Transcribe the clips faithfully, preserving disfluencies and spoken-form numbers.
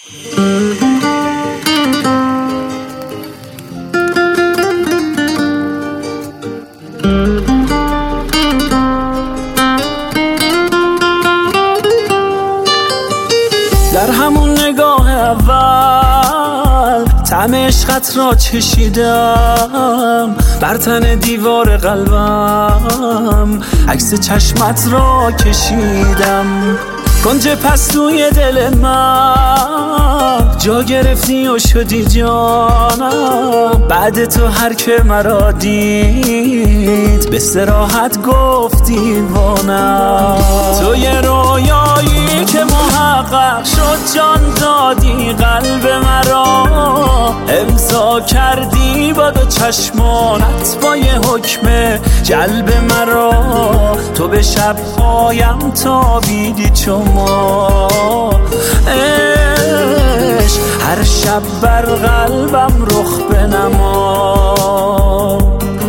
در همون نگاه اول طعم عشقت را چشیدم، بر تن دیوار قلبم عکس چشمت را کشیدم. کنج پستوی دل من جا گرفتی و شدی جانم، بعد تو هر که مرا دید به صراحت گفت دیوانم. تو یه رویایی که محقق شد، جان دادی قلب مرا، امضا کردی با دو چشمانت با یه حکم جلب مرا. تو به شبهایم تابیدی چون ما، عشق هر شب بر قلبم رخ بنما.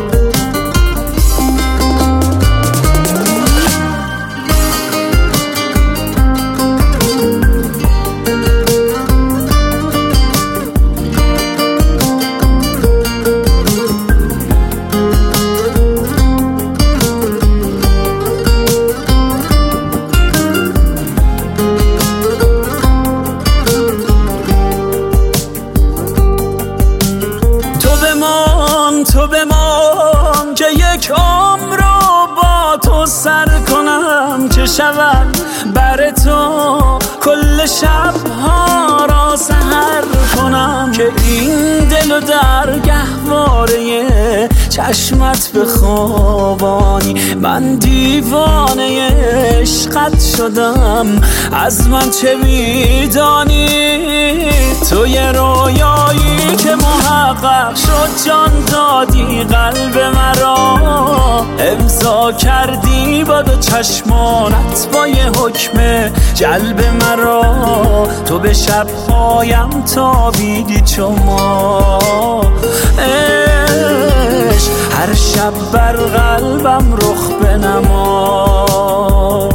تو بمان که یک عمر رو با تو سر کنم، که شود بر تو کل شبها را سحر کنم، که این دل و در گهواره چشمت بخوابانی. من دیوانه عشقت شدم، از من چه میدانی؟ تو یه رویایی که محقق شد، جان دادی قلب مرا، امضا کردی با دو چشمانت با یه حکم جلب مرا. تو به شبهایم تابیدی چون ما، عشق هر شب بر قلبم رخ بنما.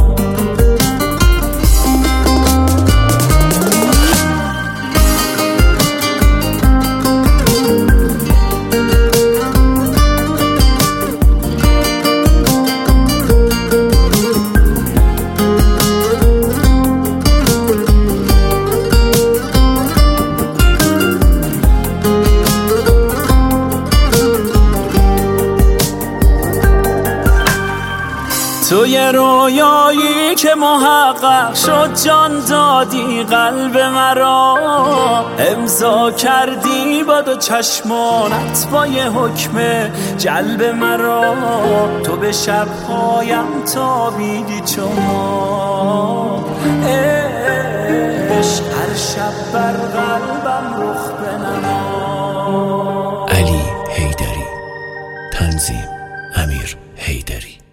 تو یه رویایی که محقق شد، جان دادی قلب مرا، امضا کردی با دو چشمانت با یه حکم جلب مرا. تو به شبهایم تابیدی چون ما، عشق هر شب بر قلبم رخ بنما. علی حیدری، تنظیم امیر حیدری.